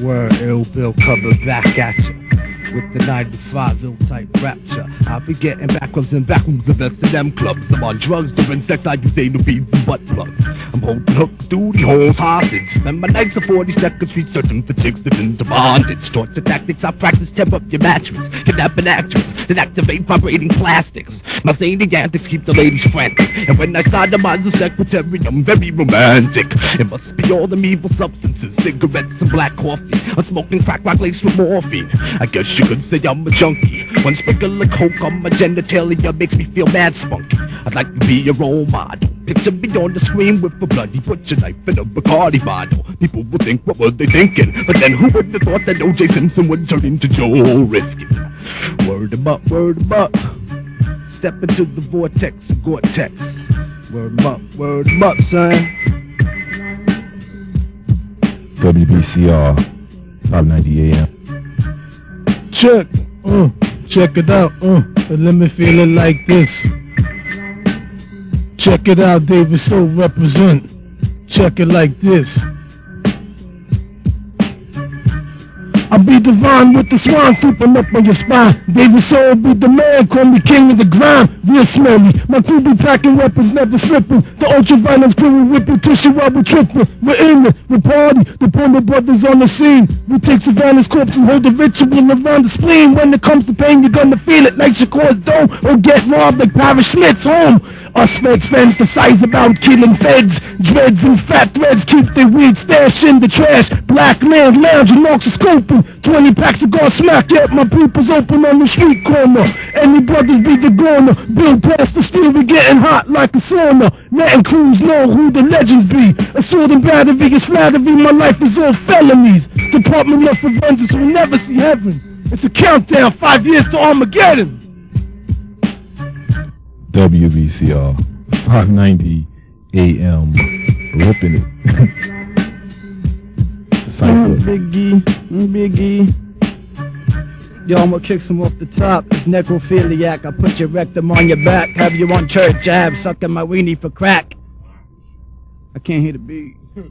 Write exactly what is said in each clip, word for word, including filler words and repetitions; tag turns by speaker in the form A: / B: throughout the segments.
A: Word, Ill Bill covered back at ya with the ninety-five ill-type rapture. I'll be getting backwards and backwards the best of them clubs. I'm on drugs, different sex, I use anal beads and butt plugs. I'm holding hooks, duty holes, hostage. Spend my nights of forty seconds researching for chicks that into bondage. Torture tactics, I practice, temp up your mattress. Kidnap an actress, then activate vibrating plastics. My zany antics keep the ladies frantic. And when I sodomize the secretary, I'm very romantic. It must be all them evil substances, cigarettes and black coffee. I'm smoking crack rock laced with morphine. I guess you could say I'm a junkie. One sprinkle of coke on my genitalia makes me feel mad spunky. I'd like to be your role model. Picture me on the screen with a bloody butcher knife and a Bacardi bottle. People would think, what were they thinking? But then who would have thought that O J Simpson would turn into Joel Rifkin? Word 'em up, word 'em up. Step into the vortex of Gore-Tex. Word 'em up, word 'em up, son.
B: W B C R, five ninety A M.
A: Check, uh, check it out, uh, and let me feel it like this. Check it out, David Soul represent. Check it like this. I'll be divine with the swan creeping up on your spine. David Soul be the man, call me king of the grind. Real smelly, my crew be packing weapons, never slipping. The ultra-violence crew will whip your tissue while we tripping. We're in it, we party, the Ponder brothers on the scene. We take Savannah's corpse and hold the ritual around the spleen. When it comes to pain, you're gonna feel it like Shakur's dome, or get robbed like Paris Schmidt's home. Us feds fantasize about killing feds. Dreads and fat threads keep their weed stashed in the trash. Black man lounging, knocks a scoping. Twenty packs of God smack, yet my people's open on the street corner. Any brothers be the goner. Build past the steel, we getting hot like a sauna. Letting crews know who the legends be. Assault and battery is flattery, my life is all felonies. Department of Forensics will never see heaven. It's a countdown, five years to Armageddon.
B: W B C R, five ninety A M, ripping it.
A: Mm, Biggie, mm, Biggie. Yo, I'm gonna kick some off the top. It's necrophiliac. I put your rectum on your back. Have you on church jab, sucking my weenie for crack. I can't hear the beat.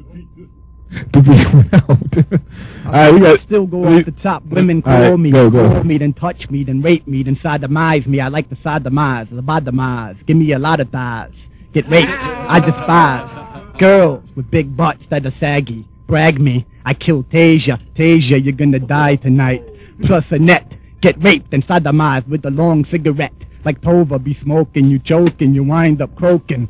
B: The beat went out. Alright, we got
A: still go off the top. Women call
B: right,
A: me,
B: go, go.
A: call me, then touch me, then rape me, then sodomize me. I like the sodomize, the sodomize. Give me a lot of thighs. Get raped, I despise. Girls with big butts that are saggy. Brag me, I killed Tasia. Tasia, you're gonna die tonight. Plus a net, get raped and sodomized with a long cigarette. Like Tova be smoking, you choking, you wind up croaking.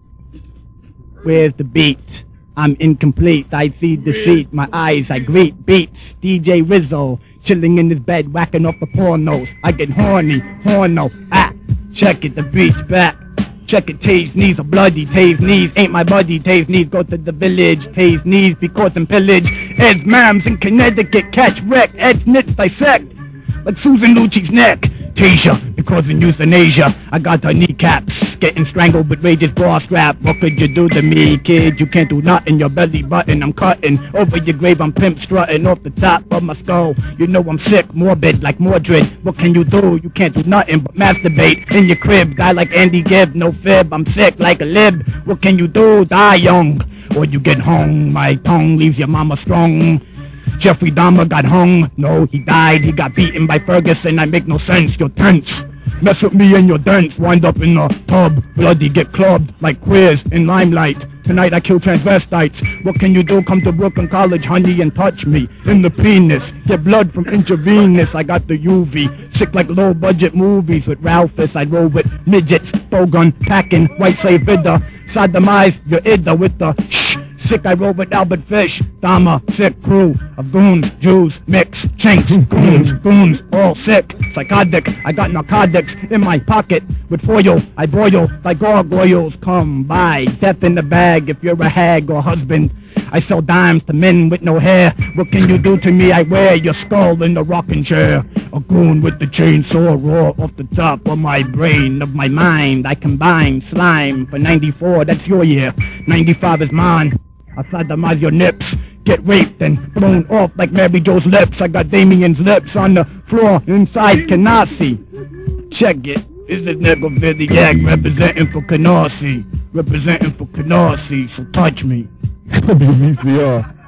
A: Where's the beat? I'm incomplete, I see deceit, my eyes I greet beats. D J Rizzo, chilling in his bed, whacking off the pornos. I get horny, horno, ah, check it, the beat's back. Check it, Tay's knees are bloody, Tay's knees ain't my buddy. Tay's knees go to the village, Tay's knees be caught in pillage. Ed's mams in Connecticut catch wreck, Ed's nits dissect like Susan Lucci's neck. Tasia, because in euthanasia, I got her kneecaps, getting strangled with Rage's bra strap. What could you do to me, kid? You can't do nothing, your belly button I'm cutting. Over your grave I'm pimp strutting off the top of my skull. You know I'm sick, morbid like Mordred. What can you do? You can't do nothing but masturbate in your crib. Guy like Andy Gibb, no fib, I'm sick like a lib. What can you do? Die young, or you get hung. My tongue leaves your mama strong. Jeffrey Dahmer got hung, no, he died, he got beaten by Ferguson, I make no sense, you're tense. Mess with me and you're dense, wind up in a tub, bloody get clubbed, like queers in limelight. Tonight I kill transvestites, what can you do? Come to Brooklyn College, honey, and touch me in the penis. Get blood from intravenous, I got the U V. Sick like low budget movies with Ralphus, I roll with midgets, bowgun, packing, white slave vidder. Sodomize your idda with the shh. Sick, I roll with Albert Fish, Dahmer, sick crew of goons, Jews, mix, chinks, goons, goons, all sick, psychotic. I got narcotics in my pocket with foil. I boil like gargoyles. Come by, death in the bag if you're a hag or husband. I sell dimes to men with no hair. What can you do to me? I wear your skull in the rocking chair. A goon with the chainsaw raw off the top of my brain, of my mind. I combine slime for ninety-four, that's your year. ninety-five is mine. I sodomize your nips, get raped and blown off like Mary Jo's lips. I got Damien's lips on the floor inside Canarsie. Check it, this is necrophiliac representing for Canarsie. Representing for Canarsie, so touch me.
B: W B C R.